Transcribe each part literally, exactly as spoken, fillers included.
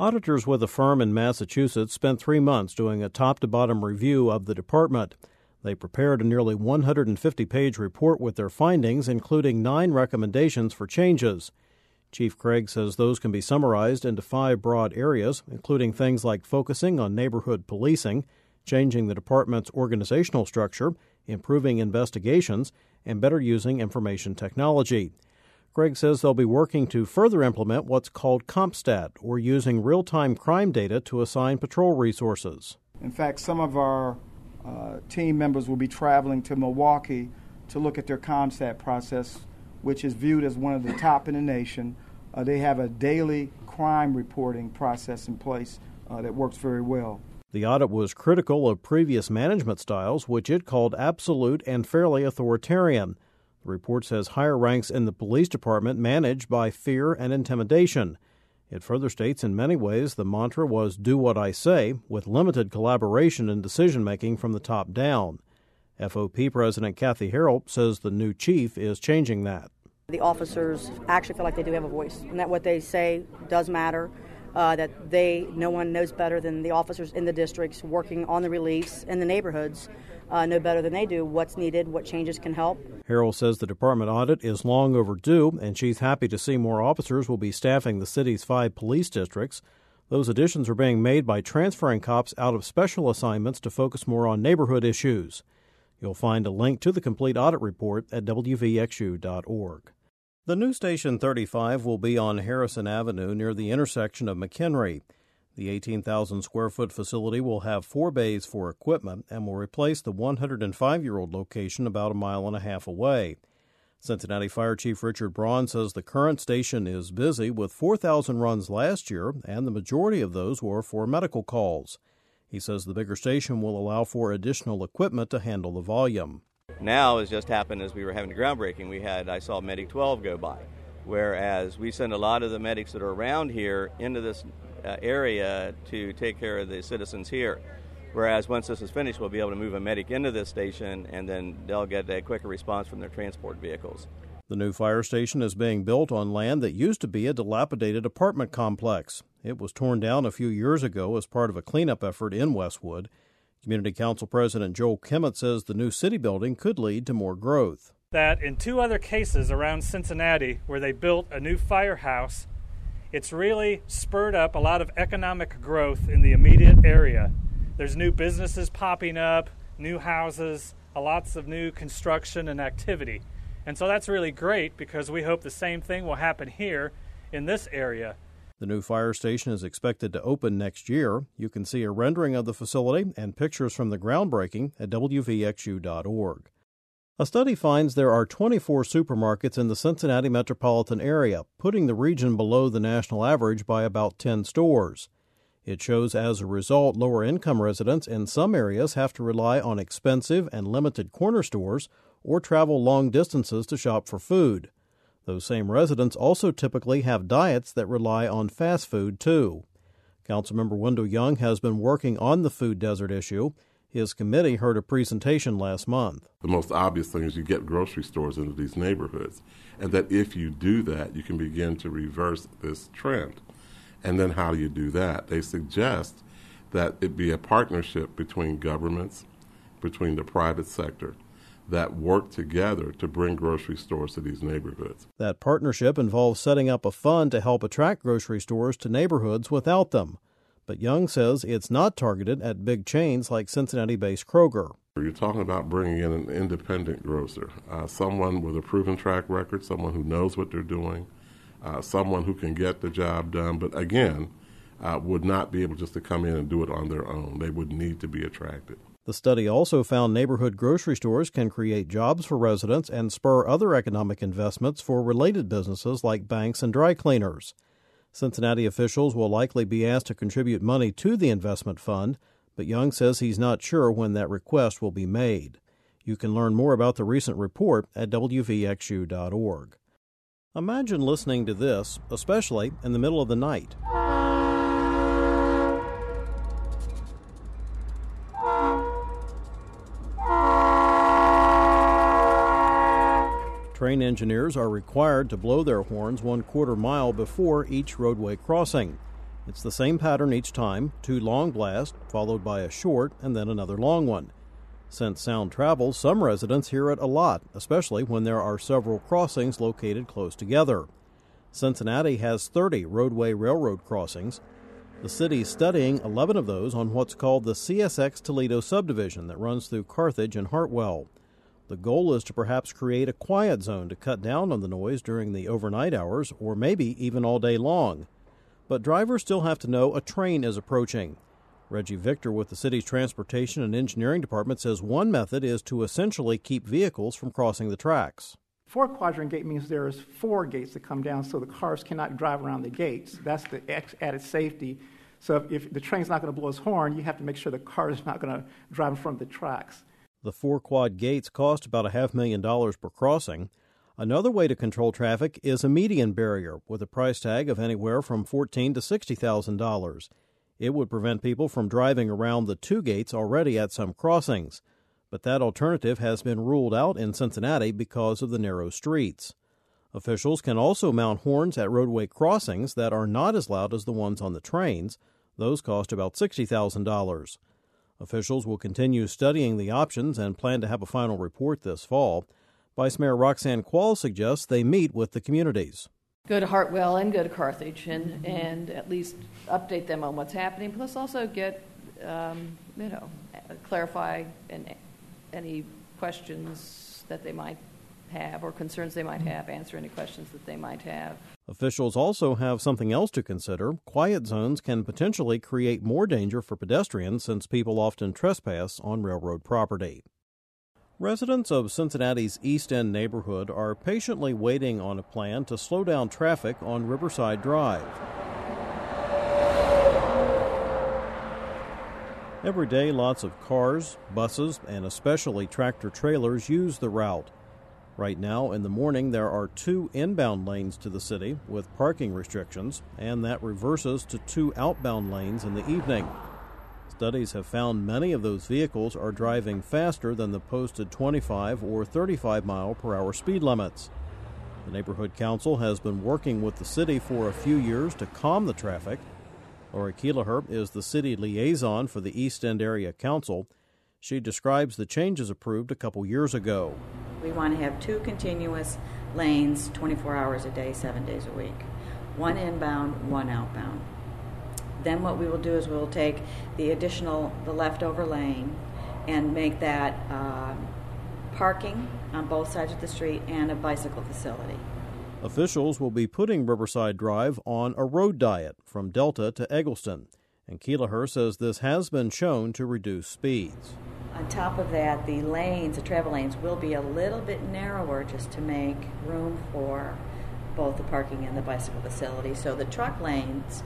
Auditors with a firm in Massachusetts spent three months doing a top-to-bottom review of the department. They prepared a nearly one hundred fifty page report with their findings, including nine recommendations for changes. Chief Craig says those can be summarized into five broad areas, including things like focusing on neighborhood policing, changing the department's organizational structure, improving investigations, and better using information technology. Craig says they'll be working to further implement what's called CompStat, or using real-time crime data to assign patrol resources. In fact, some of our uh, team members will be traveling to Milwaukee to look at their CompStat process, which is viewed as one of the top in the nation. Uh, they have a daily crime reporting process in place uh, that works very well. The audit was critical of previous management styles, which it called absolute and fairly authoritarian. The report says higher ranks in the police department managed by fear and intimidation. It further states in many ways the mantra was do what I say, with limited collaboration and decision-making from the top down. F O P President Kathy Harrell says the new chief is changing that. The officers actually feel like they do have a voice, and that what they say does matter, uh, that they, no one knows better than the officers in the districts working on the reliefs in the neighborhoods. Uh, know better than they do what's needed, what changes can help. Harrell says the department audit is long overdue, and she's happy to see more officers will be staffing the city's five police districts. Those additions are being made by transferring cops out of special assignments to focus more on neighborhood issues. You'll find a link to the complete audit report at W V X U dot org. The new Station thirty-five will be on Harrison Avenue near the intersection of McHenry. The eighteen thousand square foot facility will have four bays for equipment and will replace the one hundred five year old location about a mile and a half away. Cincinnati Fire Chief Richard Braun says the current station is busy with four thousand runs last year, and the majority of those were for medical calls. He says the bigger station will allow for additional equipment to handle the volume. Now, as just happened as we were having the groundbreaking, we had I saw Medic twelve go by, whereas we send a lot of the medics that are around here into this Uh, area to take care of the citizens here. Whereas once this is finished, we'll be able to move a medic into this station, and then they'll get a quicker response from their transport vehicles. The new fire station is being built on land that used to be a dilapidated apartment complex. It was torn down a few years ago as part of a cleanup effort in Westwood. Community Council President Joel Kimmett says the new city building could lead to more growth. That in two other cases around Cincinnati where they built a new firehouse, it's really spurred up a lot of economic growth in the immediate area. There's new businesses popping up, new houses, lots of new construction and activity. And so that's really great because we hope the same thing will happen here in this area. The new fire station is expected to open next year. You can see a rendering of the facility and pictures from the groundbreaking at W V X U dot org. A study finds there are twenty-four supermarkets in the Cincinnati metropolitan area, putting the region below the national average by about ten stores. It shows as a result, lower-income residents in some areas have to rely on expensive and limited corner stores or travel long distances to shop for food. Those same residents also typically have diets that rely on fast food, too. Councilmember Wendell Young has been working on the food desert issue. His committee heard a presentation last month. The most obvious thing is you get grocery stores into these neighborhoods, and that if you do that, you can begin to reverse this trend. And then how do you do that? They suggest that it be a partnership between governments, between the private sector, that work together to bring grocery stores to these neighborhoods. That partnership involves setting up a fund to help attract grocery stores to neighborhoods without them. But Young says it's not targeted at big chains like Cincinnati-based Kroger. You're talking about bringing in an independent grocer, uh, someone with a proven track record, someone who knows what they're doing, uh, someone who can get the job done, but again, uh, would not be able just to come in and do it on their own. They would need to be attracted. The study also found neighborhood grocery stores can create jobs for residents and spur other economic investments for related businesses like banks and dry cleaners. Cincinnati officials will likely be asked to contribute money to the investment fund, but Young says he's not sure when that request will be made. You can learn more about the recent report at W V X U dot org. Imagine listening to this, especially in the middle of the night. Train engineers are required to blow their horns one quarter mile before each roadway crossing. It's the same pattern each time, two long blasts, followed by a short and then another long one. Since sound travels, some residents hear it a lot, especially when there are several crossings located close together. Cincinnati has thirty roadway railroad crossings. The city's studying eleven of those on what's called the C S X Toledo subdivision that runs through Carthage and Hartwell. The goal is to perhaps create a quiet zone to cut down on the noise during the overnight hours or maybe even all day long. But drivers still have to know a train is approaching. Reggie Victor with the city's Transportation and Engineering Department says one method is to essentially keep vehicles from crossing the tracks. Four-quadrant gate means there's four gates that come down so the cars cannot drive around the gates. That's the added safety. So if, if the train's not going to blow its horn, you have to make sure the car is not going to drive in front of the tracks. The four quad gates cost about a half million dollars per crossing. Another way to control traffic is a median barrier with a price tag of anywhere from fourteen thousand to sixty thousand dollars. It would prevent people from driving around the two gates already at some crossings. But that alternative has been ruled out in Cincinnati because of the narrow streets. Officials can also mount horns at roadway crossings that are not as loud as the ones on the trains. Those cost about sixty thousand dollars. Officials will continue studying the options and plan to have a final report this fall. Vice Mayor Roxanne Quall suggests they meet with the communities. Go to Hartwell and go to Carthage and, and at least update them on what's happening, plus also get, um, you know, clarify and any questions that they might have or concerns they might have, answer any questions that they might have. Officials also have something else to consider. Quiet zones can potentially create more danger for pedestrians since people often trespass on railroad property. Residents of Cincinnati's East End neighborhood are patiently waiting on a plan to slow down traffic on Riverside Drive. Every day, lots of cars, buses, and especially tractor-trailers use the route. Right now, in the morning, there are two inbound lanes to the city with parking restrictions, and that reverses to two outbound lanes in the evening. Studies have found many of those vehicles are driving faster than the posted twenty-five or thirty-five mile per hour speed limits. The Neighborhood Council has been working with the city for a few years to calm the traffic. Lori Keelaher is the city liaison for the East End Area Council. She describes the changes approved a couple years ago. We want to have two continuous lanes, twenty-four hours a day, seven days a week. One inbound, one outbound. Then what we will do is we'll take the additional, the leftover lane and make that uh, parking on both sides of the street and a bicycle facility. Officials will be putting Riverside Drive on a road diet from Delta to Eggleston, and Keelaher says this has been shown to reduce speeds. On top of that, the lanes, the travel lanes, will be a little bit narrower just to make room for both the parking and the bicycle facility. So the truck lanes,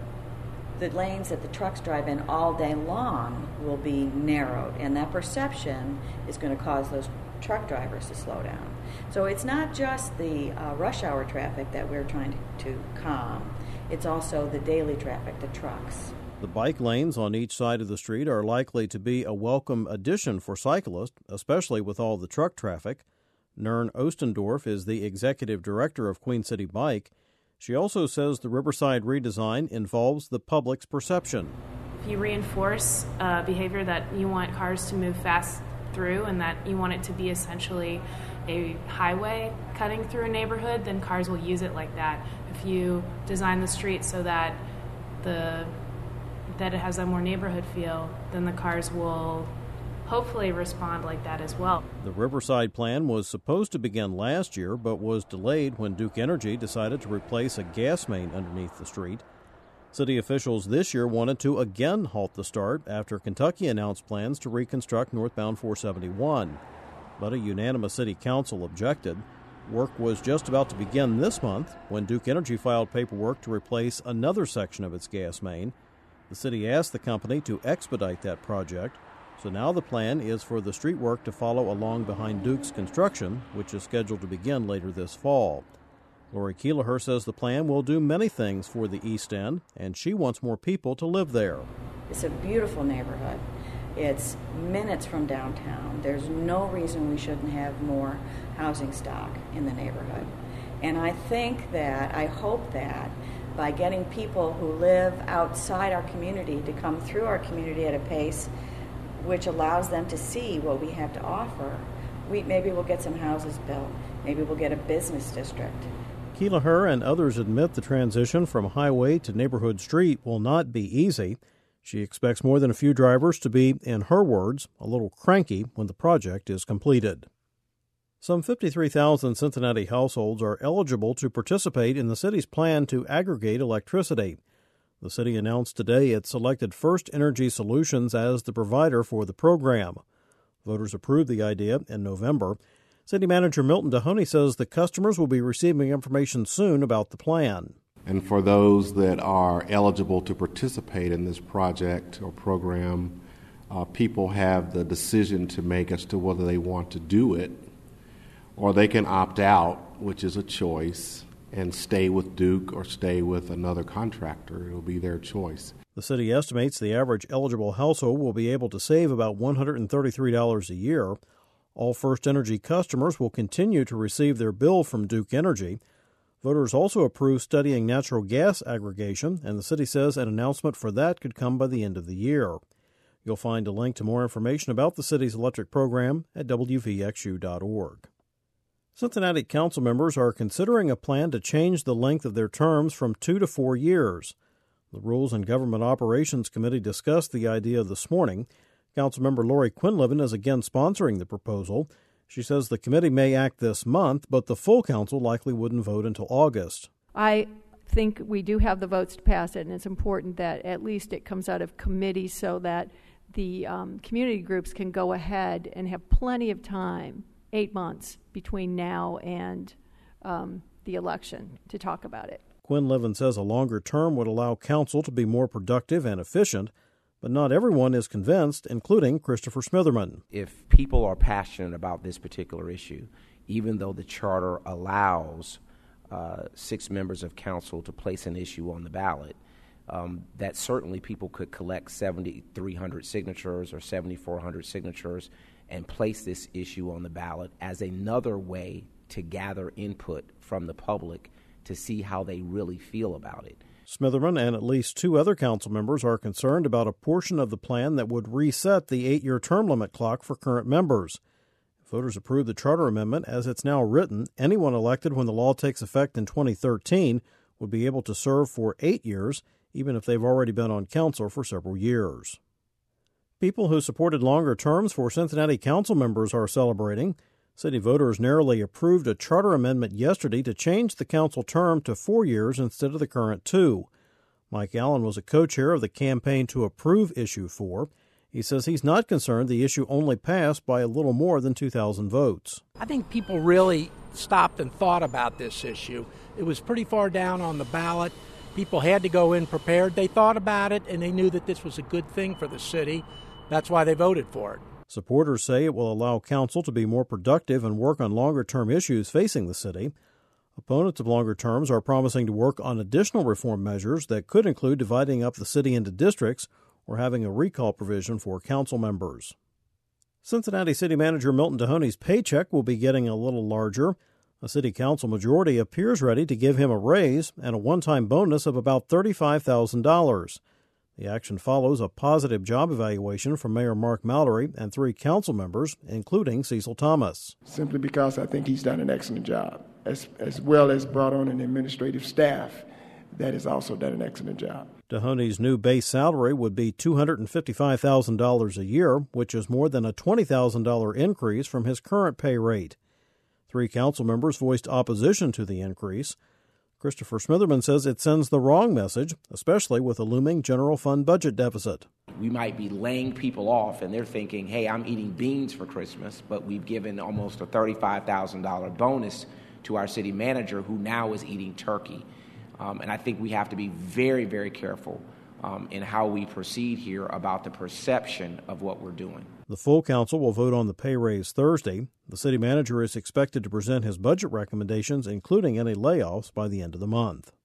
the lanes that the trucks drive in all day long will be narrowed, and that perception is going to cause those truck drivers to slow down. So it's not just the uh, rush hour traffic that we're trying to, to calm, it's also the daily traffic, the trucks. The bike lanes on each side of the street are likely to be a welcome addition for cyclists, especially with all the truck traffic. Nern Ostendorf is the executive director of Queen City Bike. She also says the Riverside redesign involves the public's perception. If you reinforce uh, behavior that you want cars to move fast through and that you want it to be essentially a highway cutting through a neighborhood, then cars will use it like that. If you design the street so that the that it has a more neighborhood feel, then the cars will hopefully respond like that as well. The Riverside plan was supposed to begin last year, but was delayed when Duke Energy decided to replace a gas main underneath the street. City officials this year wanted to again halt the start after Kentucky announced plans to reconstruct northbound four seventy-one. But a unanimous city council objected. Work was just about to begin this month when Duke Energy filed paperwork to replace another section of its gas main. The city asked the company to expedite that project, so now the plan is for the street work to follow along behind Duke's construction, which is scheduled to begin later this fall. Lori Keelaher says the plan will do many things for the East End, and she wants more people to live there. It's a beautiful neighborhood. It's minutes from downtown. There's no reason we shouldn't have more housing stock in the neighborhood. And I think that, I hope that by getting people who live outside our community to come through our community at a pace which allows them to see what we have to offer, we maybe we'll get some houses built. Maybe we'll get a business district. Keelaher and others admit the transition from highway to neighborhood street will not be easy. She expects more than a few drivers to be, in her words, a little cranky when the project is completed. Some fifty-three thousand Cincinnati households are eligible to participate in the city's plan to aggregate electricity. The city announced today it selected First Energy Solutions as the provider for the program. Voters approved the idea in November. City Manager Milton Dehoney says the customers will be receiving information soon about the plan. And for those that are eligible to participate in this project or program, uh, people have the decision to make as to whether they want to do it, or they can opt out, which is a choice, and stay with Duke or stay with another contractor. It will be their choice. The city estimates the average eligible household will be able to save about one hundred thirty-three dollars a year. All First Energy customers will continue to receive their bill from Duke Energy. Voters also approved studying natural gas aggregation, and the city says an announcement for that could come by the end of the year. You'll find a link to more information about the city's electric program at W V X U dot org. Cincinnati council members are considering a plan to change the length of their terms from two to four years. The Rules and Government Operations Committee discussed the idea this morning. Councilmember Lori Quinlivan is again sponsoring the proposal. She says the committee may act this month, but the full council likely wouldn't vote until August. I think we do have the votes to pass it, and it's important that at least it comes out of committee so that the um, community groups can go ahead and have plenty of time, eight months, between now and um, the election to talk about it. Quinlivan says a longer term would allow council to be more productive and efficient, but not everyone is convinced, including Christopher Smitherman. If people are passionate about this particular issue, even though the charter allows uh, six members of council to place an issue on the ballot, um, that certainly people could collect seventy-three hundred signatures or seventy-four hundred signatures and place this issue on the ballot as another way to gather input from the public to see how they really feel about it. Smitherman and at least two other council members are concerned about a portion of the plan that would reset the eight-year term limit clock for current members. If voters approve the charter amendment as it's now written, anyone elected when the law takes effect in twenty thirteen would be able to serve for eight years, even if they've already been on council for several years. People who supported longer terms for Cincinnati council members are celebrating. City voters narrowly approved a charter amendment yesterday to change the council term to four years instead of the current two. Mike Allen was a co-chair of the campaign to approve Issue four. He says he's not concerned the issue only passed by a little more than two thousand votes. I think people really stopped and thought about this issue. It was pretty far down on the ballot. People had to go in prepared. They thought about it, and they knew that this was a good thing for the city. That's why they voted for it. Supporters say it will allow council to be more productive and work on longer-term issues facing the city. Opponents of longer terms are promising to work on additional reform measures that could include dividing up the city into districts or having a recall provision for council members. Cincinnati City Manager Milton Dehoney's paycheck will be getting a little larger. A city council majority appears ready to give him a raise and a one-time bonus of about thirty-five thousand dollars. The action follows a positive job evaluation from Mayor Mark Mallory and three council members, including Cecil Thomas. Simply because I think he's done an excellent job, as, as well as brought on an administrative staff that has also done an excellent job. Dehoney's new base salary would be two hundred fifty-five thousand dollars a year, which is more than a twenty thousand dollars increase from his current pay rate. Three council members voiced opposition to the increase. Christopher Smitherman says it sends the wrong message, especially with a looming general fund budget deficit. We might be laying people off, and they're thinking, hey, I'm eating beans for Christmas, but we've given almost a thirty-five thousand dollars bonus to our city manager, who now is eating turkey. Um, and I think we have to be very, very careful um, in how we proceed here about the perception of what we're doing. The full council will vote on the pay raise Thursday. The city manager is expected to present his budget recommendations, including any layoffs, by the end of the month.